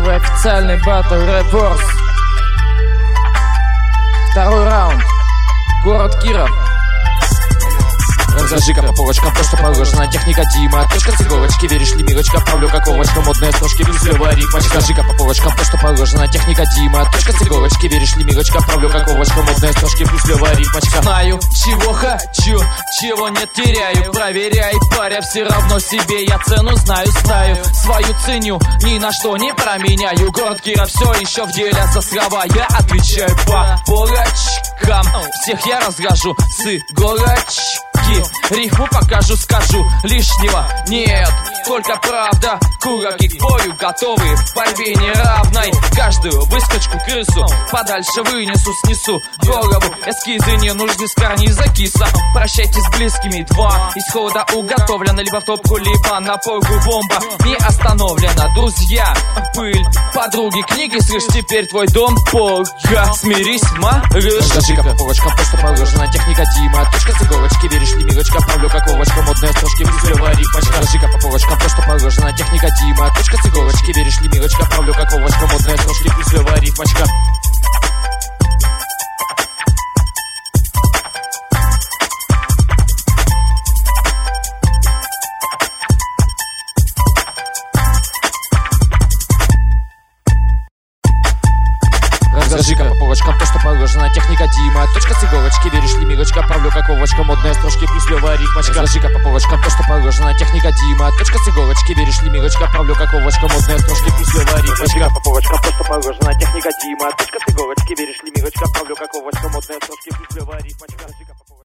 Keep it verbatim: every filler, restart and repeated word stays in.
Первый официальный батл Red Wars. Второй раунд. Город Киров. Зажига по полочкам, то, что положено. Техника Дима, точка с иголочки. Веришь ли, милочка, правлю как овощка. Модные строчки, плюсовая рифмочка. Зажига по полочкам, то, что положено. Техника Дима, точка с иголочки. Веришь ли, милочка, правлю как овощка. Модные строчки, плюсовая рифмочка. Знаю, чего хочу, чего не теряю. Проверяй, паря, все равно себе я цену знаю, знаю. Свою ценю, ни на что не променяю. Город Киров все еще в деле, за слова я отвечаю по полочкам. Всех я разгажу с иголочки. Рифму покажу, скажу, лишнего нет. Только правда, кураки к бою готовы. В борьбе неравной каждую выскочку крысу подальше вынесу, снесу голову. Эскизы не нужны с карниза киса. Прощайтесь с близкими, два исхода уготовлено. Либо в топку, либо на полку бомба не остановлена. Друзья, пыль, подруги, книги, слышь, теперь твой дом полка. Смирись, малыш. Зажига по полочкам, то, что положено. Техника Дима, точка с иголочки. Веришь ли, милочка, правлю как овощка. Модные строчки, плюсовая рифмочка. Зажига по полочкам, то, что положено. Техника Дима, точка с иголочки. Веришь ли, милочка, правлю как овощка. Модные строчки, плюсовая рифмочка. Зажига по полочкам, то, что положено. Техника Дима, точка с иголочки. Веришь ли, милочка, правлю как овощка. Модные строчки, плюсовая рифмочка. Зажига по полочкам, то, что положено. Техника Дима, точка с иголочки. Веришь ли, милочка, правлю как овощка. Модные строчки, плюсовая рифмочка. По полочкам, то, что положено. Техника Дима, точка с иголочки. Веришь ли, милочка, правлю как овощка. Модные строчки, плюсовая рифмочка.